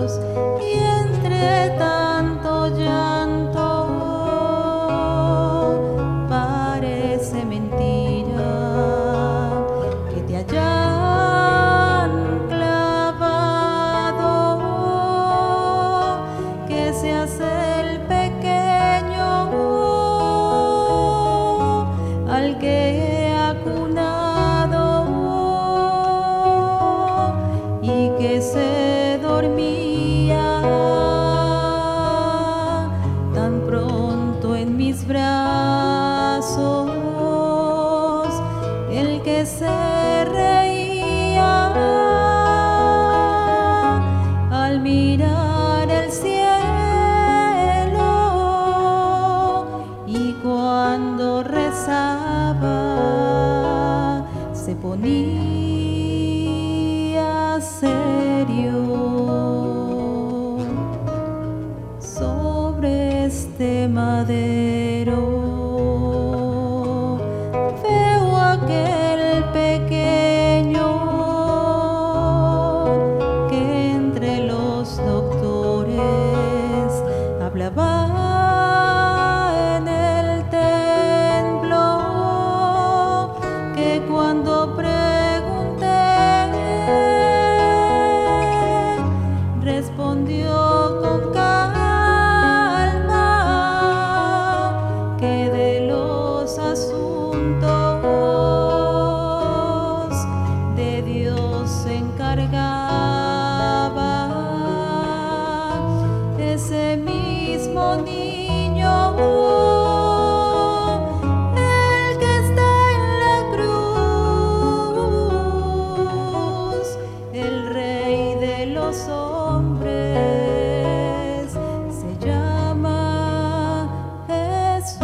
y entre tanto llanto parece mentira que te hayan clavado, que seas el pequeño al que he acunado y que se dormía tan pronto en mis brazos, el que se reía al mirar el cielo y cuando rezaba se ponía serio. Sobre este madero veo aquel pequeño que entre los doctores hablaba en el templo, que cuando pregunté respondió con calma que de los asuntos de Dios se encargaba ese mismo niño, el que está en la cruz, el Rey de los hombres, se llama Jesús.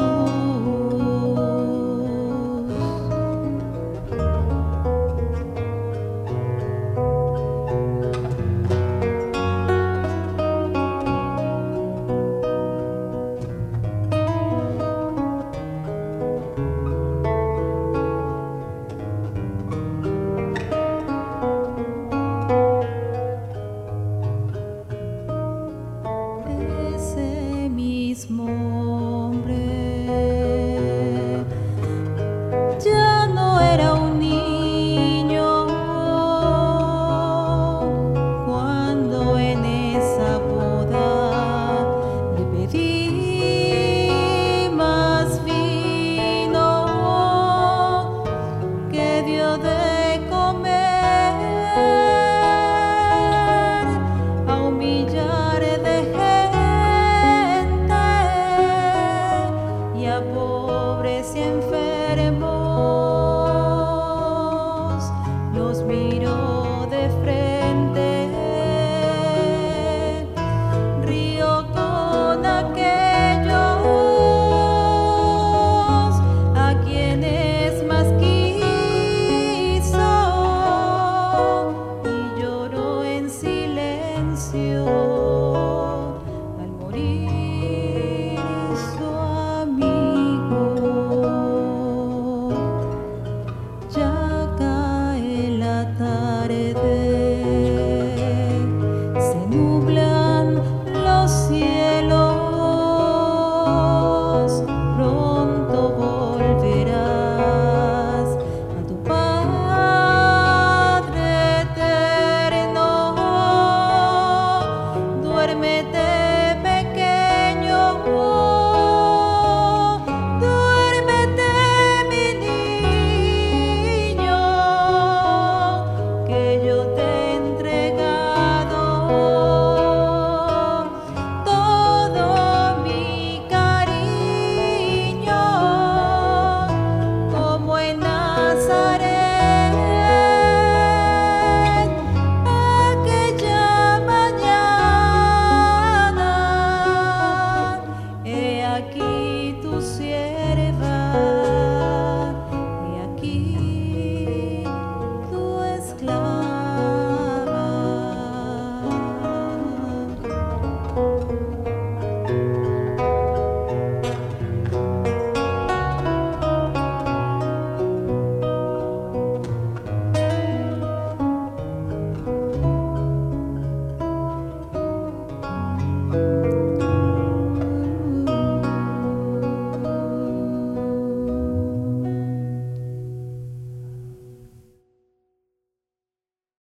Ese mismo hombre ya no era un niño cuando en esa boda le pedí más vino, que dio de comer a un millar de gente y a pobres y enfermos los miró de frente. Río con aquellos a quienes más quiso y lloró en silencio.